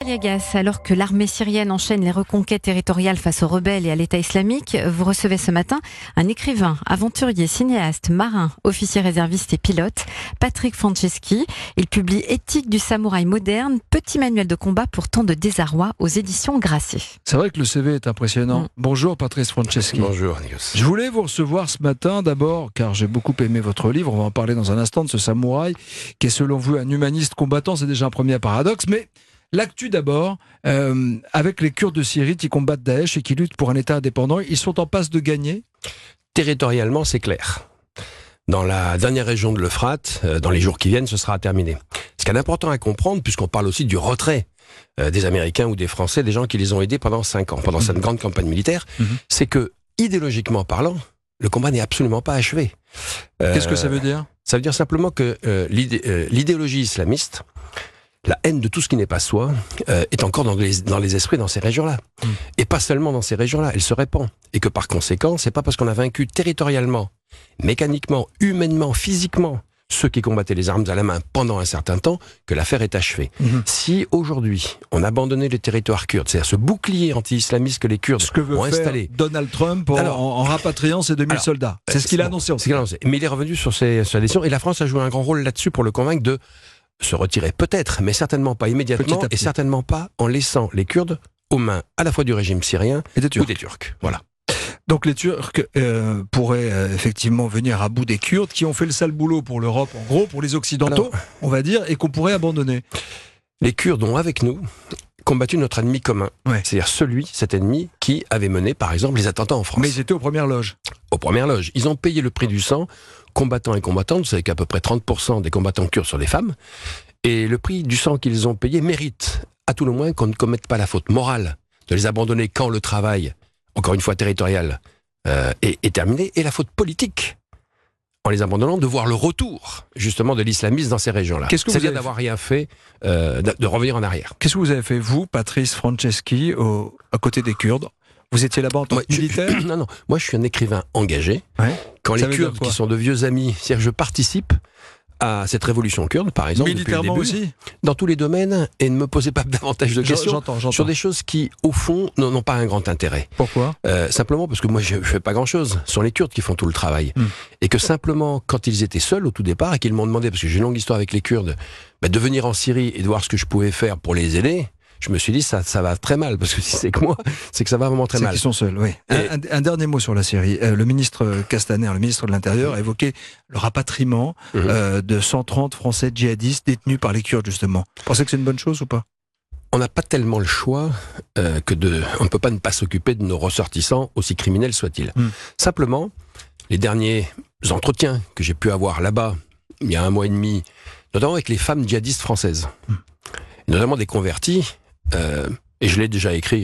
Aliagas, alors que l'armée syrienne enchaîne les reconquêtes territoriales face aux rebelles et à l'État islamique, vous recevez ce matin un écrivain, aventurier, cinéaste, marin, officier réserviste et pilote, Patrick Franceschi. Il publie Éthique du samouraï moderne, petit manuel de combat pour tant de désarroi aux éditions Grasset. C'est vrai que le CV est impressionnant. Bonjour Patrick Franceschi. Bonjour Nikos. Je voulais vous recevoir ce matin d'abord car j'ai beaucoup aimé votre livre. On va en parler dans un instant de ce samouraï qui est selon vous un humaniste combattant. C'est déjà un premier paradoxe, mais l'actu d'abord, avec les Kurdes de Syrie qui combattent Daesh et qui luttent pour un État indépendant, ils sont en passe de gagner. Territorialement, c'est clair. Dans la dernière région de l'Euphrate, dans les jours qui viennent, ce sera terminé. Ce qui est important à comprendre, puisqu'on parle aussi du retrait des Américains ou des Français, des gens qui les ont aidés pendant 5 ans, pendant cette grande campagne militaire, c'est que, idéologiquement parlant, le combat n'est absolument pas achevé. Qu'est-ce que ça veut dire ? Ça veut dire simplement que l'idéologie islamiste, la haine de tout ce qui n'est pas soi, est encore dans les esprits dans ces régions-là. Et pas seulement dans ces régions-là, elle se répand. Et que par conséquent, c'est pas parce qu'on a vaincu territorialement, mécaniquement, humainement, physiquement, ceux qui combattaient les armes à la main pendant un certain temps, que l'affaire est achevée. Si aujourd'hui, on abandonnait le territoire kurde, c'est-à-dire ce bouclier anti-islamiste que les Kurdes ont installé, Donald Trump en rapatriant ses 2000 soldats. C'est ce qu'il a annoncé. Mais il est revenu sur sa décision, et la France a joué un grand rôle là-dessus pour le convaincre de se retirer peut-être, mais certainement pas immédiatement, et certainement pas en laissant les Kurdes aux mains à la fois du régime syrien ou des Turcs. Voilà. Donc les Turcs pourraient effectivement venir à bout des Kurdes qui ont fait le sale boulot pour l'Europe, en gros pour les Occidentaux, on va dire, et qu'on pourrait abandonner. Les Kurdes ont avec nous combattu notre ennemi commun, c'est-à-dire cet ennemi qui avait mené par exemple les attentats en France. Mais ils étaient aux premières loges. Aux premières loges. Ils ont payé le prix du sang, combattants et combattantes, vous savez qu'à peu près 30% des combattants kurdes sont des femmes, et le prix du sang qu'ils ont payé mérite, à tout le moins, qu'on ne commette pas la faute morale de les abandonner quand le travail, encore une fois territorial, est terminé, et la faute politique, en les abandonnant, de voir le retour, justement, de l'islamisme dans ces régions-là. C'est-à-dire d'avoir rien fait, de revenir en arrière. Qu'est-ce que vous avez fait, vous, Patrice Franceschi, à côté des Kurdes ? Vous étiez là-bas en tant que militaire ? Non. Moi, je suis un écrivain engagé. Quand les Kurdes, qui sont de vieux amis, c'est-à-dire que je participe à cette révolution kurde, par exemple, militairement depuis le début, aussi, dans tous les domaines, et ne me posez pas davantage de questions j'entends. sur des choses qui, au fond, n'ont pas un grand intérêt. Pourquoi ? Simplement parce que moi, je ne fais pas grand-chose. Ce sont les Kurdes qui font tout le travail. Et que simplement, quand ils étaient seuls au tout départ, et qu'ils m'ont demandé, parce que j'ai une longue histoire avec les Kurdes, de venir en Syrie et de voir ce que je pouvais faire pour les aider, je me suis dit, ça va très mal, parce que si c'est que moi, c'est que ça va vraiment très mal. C'est qu'ils sont seuls, oui. Un dernier mot sur la Syrie. Le ministre Castaner, le ministre de l'Intérieur, a évoqué le rapatriement de 130 Français djihadistes détenus par les Kurdes, justement. Vous pensez que c'est une bonne chose ou pas ? On n'a pas tellement le choix on ne peut pas ne pas s'occuper de nos ressortissants, aussi criminels soient-ils. Simplement, les derniers entretiens que j'ai pu avoir là-bas, il y a 1 mois et demi, notamment avec les femmes djihadistes françaises, et notamment des convertis, et je l'ai déjà écrit,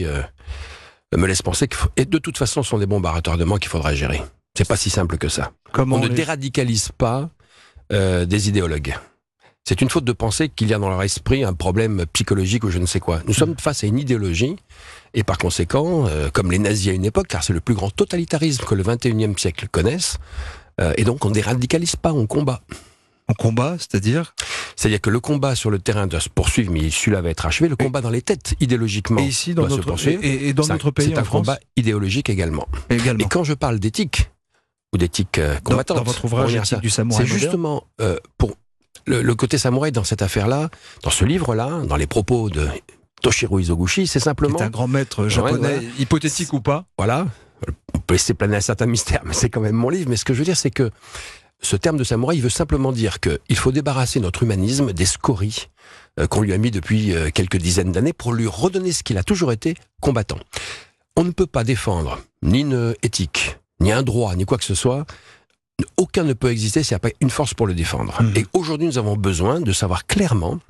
me laisse penser et de toute façon, ce sont des bombardements qu'il faudra gérer. C'est pas si simple que ça. On ne déradicalise pas des idéologues. C'est une faute de penser qu'il y a dans leur esprit un problème psychologique ou je ne sais quoi. Nous sommes face à une idéologie, et par conséquent, comme les nazis à une époque, car c'est le plus grand totalitarisme que le 21e siècle connaisse, et donc on ne déradicalise pas, on combat. On combat, c'est-à-dire ? C'est-à-dire que le combat sur le terrain doit se poursuivre, mais celui-là va être achevé. Le combat dans les têtes, idéologiquement, et ici, dans notre pays, c'est un combat idéologique également. Et quand je parle d'éthique, ou d'éthique combattante, dans votre ouvrage Éthique du samouraï c'est justement pour le côté samouraï dans cette affaire-là, dans ce livre-là, dans les propos de Toshiro Izoguchi, c'est simplement... C'est un grand maître japonais, hypothétique ou pas. Voilà, on peut laisser planer un certain mystère, mais c'est quand même mon livre. Mais ce que je veux dire, c'est que ce terme de samouraï, il veut simplement dire qu'il faut débarrasser notre humanisme des scories qu'on lui a mis depuis quelques dizaines d'années pour lui redonner ce qu'il a toujours été, combattant. On ne peut pas défendre ni une éthique, ni un droit, ni quoi que ce soit. Aucun ne peut exister s'il n'y a pas une force pour le défendre. Et aujourd'hui, nous avons besoin de savoir clairement,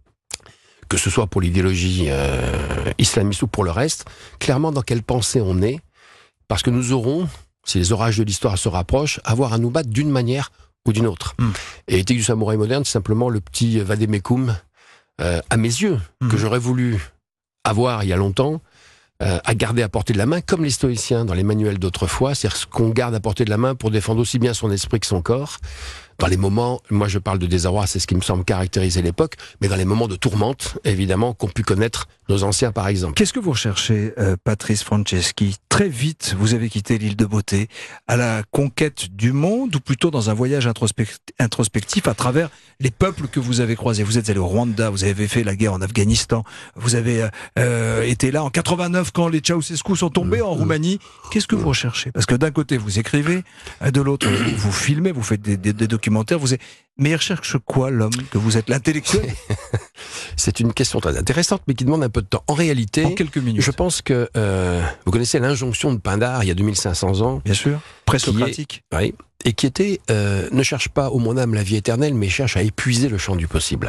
que ce soit pour l'idéologie islamiste ou pour le reste, clairement dans quelle pensée on est, parce que nous aurons, si les orages de l'histoire se rapprochent, avoir à nous battre d'une manière ou d'une autre. Et Éthique du samouraï moderne, c'est simplement le petit vadémécum, à mes yeux, que j'aurais voulu avoir il y a longtemps, à garder à portée de la main, comme les stoïciens dans les manuels d'autrefois, c'est-à-dire ce qu'on garde à portée de la main pour défendre aussi bien son esprit que son corps, dans les moments, moi je parle de désarroi, c'est ce qui me semble caractériser l'époque, mais dans les moments de tourmente, évidemment, qu'ont pu connaître nos anciens par exemple. Qu'est-ce que vous recherchez, Patrice Franceschi? Très vite, vous avez quitté l'île de Beauté à la conquête du monde, ou plutôt dans un voyage introspectif à travers les peuples que vous avez croisés. Vous êtes allé au Rwanda, vous avez fait la guerre en Afghanistan, vous avez été là en 89 quand les Ceausescu sont tombés en Roumanie. Qu'est-ce que vous recherchez? Parce que d'un côté vous écrivez, de l'autre vous filmez, vous faites des documentaires, mais il recherche quoi l'homme que vous êtes, l'intellectuel? C'est une question très intéressante, mais qui demande un peu de temps. En réalité, en quelques minutes, je pense que vous connaissez l'injonction de Pindare il y a 2500 ans. Bien sûr, présocratique. Oui, et qui était ne cherche pas ô mon âme la vie éternelle, mais cherche à épuiser le champ du possible.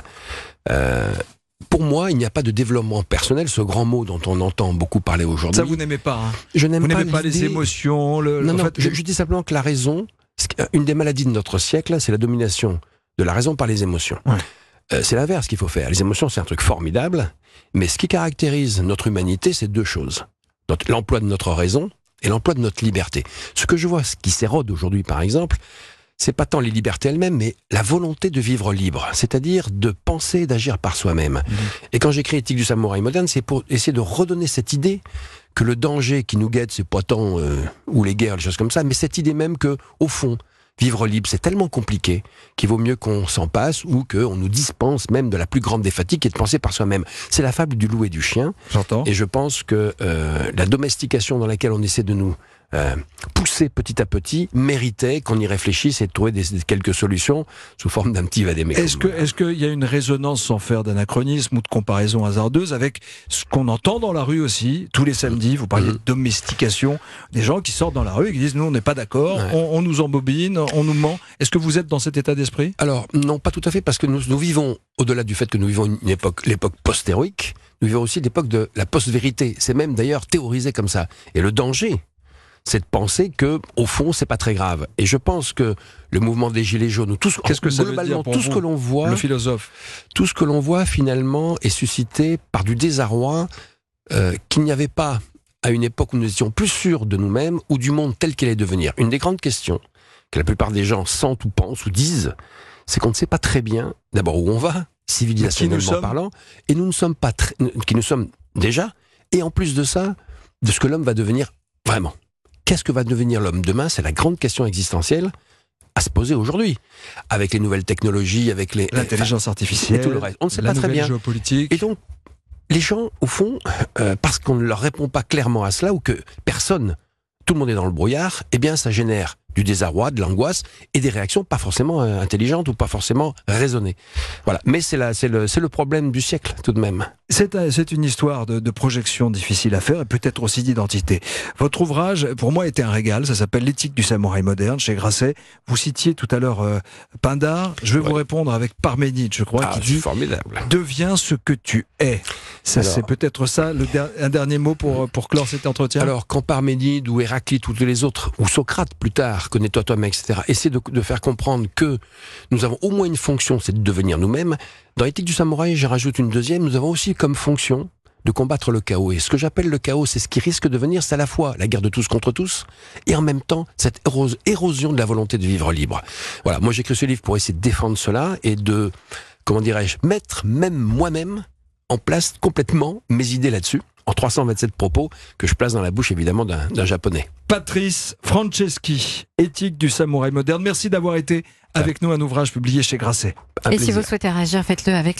Pour moi, il n'y a pas de développement personnel, ce grand mot dont on entend beaucoup parler aujourd'hui. Ça, vous n'aimez pas, hein? Je n'aime vous pas n'aimez pas les émotions. Non, je dis simplement que la raison, une des maladies de notre siècle, c'est la domination de la raison par les émotions. Ouais. C'est l'inverse qu'il faut faire. Les émotions, c'est un truc formidable, mais ce qui caractérise notre humanité, c'est deux choses. L'emploi de notre raison et l'emploi de notre liberté. Ce que je vois, ce qui s'érode aujourd'hui, par exemple, c'est pas tant les libertés elles-mêmes, mais la volonté de vivre libre, c'est-à-dire de penser et d'agir par soi-même. Et quand j'écris Éthique du samouraï moderne, c'est pour essayer de redonner cette idée que le danger qui nous guette, c'est pas tant ou les guerres, les choses comme ça, mais cette idée même que, au fond, vivre libre, c'est tellement compliqué qu'il vaut mieux qu'on s'en passe ou qu'on nous dispense même de la plus grande des fatigues qui est de penser par soi-même. C'est la fable du loup et du chien. J'entends. Et je pense que la domestication dans laquelle on essaie de nous pousser petit à petit méritait qu'on y réfléchisse et de trouver quelques solutions sous forme d'un petit vadémécum. Est-ce qu'il y a une résonance, sans faire d'anachronisme ou de comparaison hasardeuse, avec ce qu'on entend dans la rue aussi, tous les samedis, vous parliez de domestication, des gens qui sortent dans la rue et qui disent nous on n'est pas d'accord, on nous embobine, on nous ment. Est-ce que vous êtes dans cet état d'esprit? Alors non, pas tout à fait, parce que nous vivons, au-delà du fait que nous vivons l'époque post-héroïque, nous vivons aussi l'époque de la post-vérité. C'est même d'ailleurs théorisé comme ça. Et le danger, c'est de penser que, au fond, c'est pas très grave. Et je pense que le mouvement des Gilets jaunes, ou qu'est-ce que ça veut dire pour tout vous, ce que l'on voit, le philosophe, tout ce que l'on voit finalement est suscité par du désarroi qu'il n'y avait pas à une époque où nous étions plus sûrs de nous-mêmes ou du monde tel qu'il allait devenir. Une des grandes questions que la plupart des gens sentent ou pensent ou disent, c'est qu'on ne sait pas très bien, d'abord où on va, civilisationnellement parlant, et nous ne sommes pas qui nous sommes déjà, et en plus de ça, de ce que l'homme va devenir vraiment. Qu'est-ce que va devenir l'homme demain? C'est la grande question existentielle à se poser aujourd'hui. Avec les nouvelles technologies, avec l'intelligence artificielle, et tout le reste. On ne sait pas très bien. Géopolitique. Et donc, les gens, au fond, parce qu'on ne leur répond pas clairement à cela, ou que personne, tout le monde est dans le brouillard, eh bien, ça génère du désarroi, de l'angoisse et des réactions pas forcément intelligentes ou pas forcément raisonnées. Voilà. Mais c'est le problème du siècle, tout de même. C'est une histoire de projection difficile à faire et peut-être aussi d'identité. Votre ouvrage, pour moi, était un régal. Ça s'appelle L'éthique du samouraï moderne chez Grasset. Vous citiez tout à l'heure Pindare. Je vais vous répondre avec Parménide, je crois, qui dit formidable. Deviens ce que tu es. C'est peut-être ça, un dernier mot pour clore cet entretien. Alors, quand Parménide ou Héraclite ou tous les autres, ou Socrate plus tard, connais-toi toi-même, etc., essaie de faire comprendre que nous avons au moins une fonction, c'est de devenir nous-mêmes. Dans l'éthique du samouraï, j'en rajoute une deuxième, nous avons aussi comme fonction de combattre le chaos. Et ce que j'appelle le chaos, c'est ce qui risque de venir, c'est à la fois la guerre de tous contre tous, et en même temps, cette érosion de la volonté de vivre libre. Voilà, moi j'écris ce livre pour essayer de défendre cela, et de, comment dirais-je, mettre même moi-même en place complètement mes idées là-dessus, en 327 propos que je place dans la bouche évidemment d'un japonais. Patrice Franceschi, Éthique du samouraï moderne. Merci d'avoir été avec nous, un ouvrage publié chez Grasset. Et si vous souhaitez réagir, faites-le avec